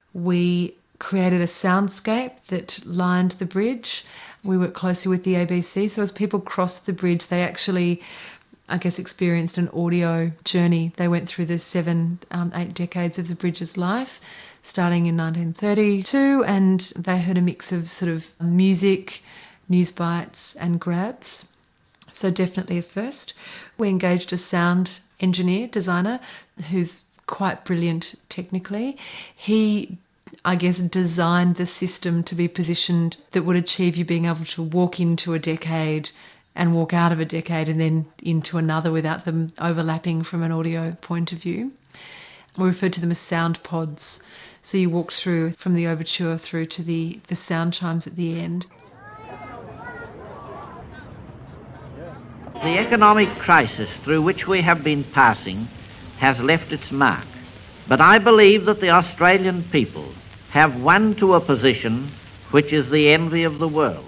We created a soundscape that lined the bridge. We worked closely with the ABC, so as people crossed the bridge, they actually, I guess, experienced an audio journey. They went through the 8 decades of the bridge's life, starting in 1932, and they heard a mix of sort of music, news bites and grabs. So definitely a first. We engaged a sound engineer, designer, who's quite brilliant technically. He, I guess, designed the system to be positioned that would achieve you being able to walk into a decade and walk out of a decade and then into another without them overlapping from an audio point of view. We referred to them as sound pods. So you walked through from the overture through to the sound chimes at the end. The economic crisis through which we have been passing has left its mark. But I believe that the Australian people have won to a position which is the envy of the world.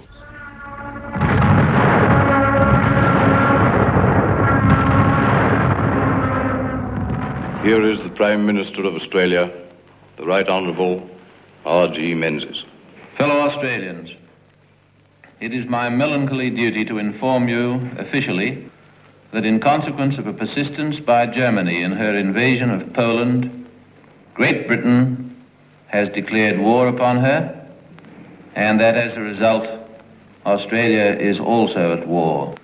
Here is the Prime Minister of Australia, the Right Honourable R.G. Menzies. Fellow Australians, it is my melancholy duty to inform you officially that in consequence of a persistence by Germany in her invasion of Poland, Great Britain has declared war upon her, and that as a result, Australia is also at war.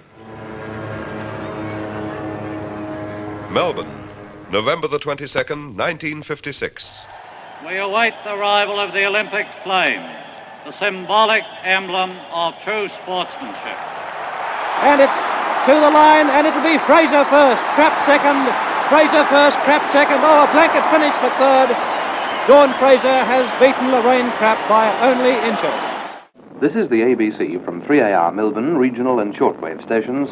Melbourne, November the 22nd, 1956. We await the arrival of the Olympic flame, the symbolic emblem of true sportsmanship. And it's to the line, and it'll be Fraser first, Krapp second, Fraser first, Krapp second. Oh, a blanket finish for third. Dawn Fraser has beaten Lorraine Krapp by only inches. This is the ABC from 3AR Melbourne, regional and shortwave stations.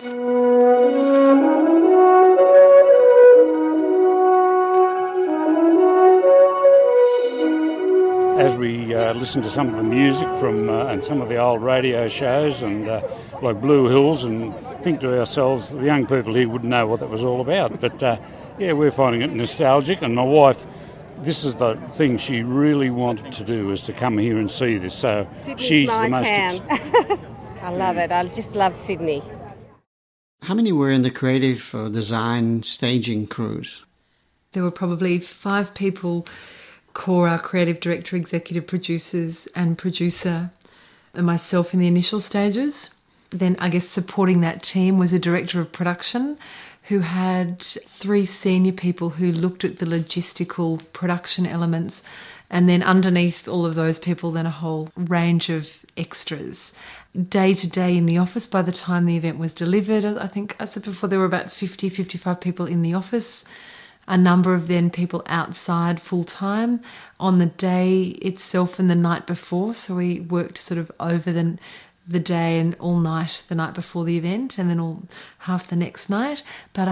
As we listen to some of the music from and some of the old radio shows and like Blue Hills, and think to ourselves, the young people here wouldn't know what that was all about. But yeah, we're finding it nostalgic, and my wife, this is the thing she really wanted to do, is to come here and see this. So Sydney's she's my the most town. I love it. I just love Sydney. How many were in the creative or design staging crews? There were probably 5 people: Cora, creative director, executive producers and producer, and myself in the initial stages. Then I guess supporting that team was a director of production who had 3 senior people who looked at the logistical production elements, and then underneath all of those people then a whole range of extras. Day to day in the office, by the time the event was delivered, I think I said before, there were about 50, 55 people in the office. A number of then people outside full-time on the day itself and the night before. So we worked sort of over the day and all night the night before the event, and then all half the next night. About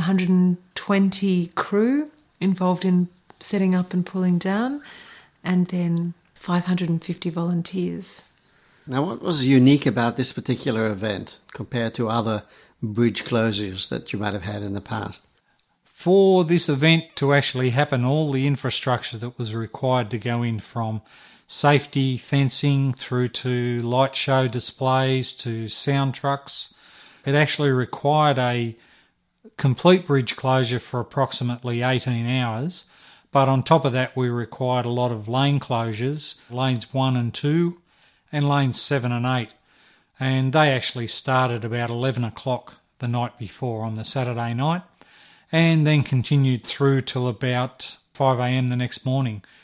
120 crew involved in setting up and pulling down, and then 550 volunteers. Now, what was unique about this particular event compared to other bridge closures that you might have had in the past? For this event to actually happen, all the infrastructure that was required to go in, from safety fencing through to light show displays to sound trucks, it actually required a complete bridge closure for approximately 18 hours. But on top of that, we required a lot of lane closures, lanes 1 and 2 and lanes 7 and 8. And they actually started about 11 o'clock the night before on the Saturday night, and then continued through till about 5 a.m. the next morning.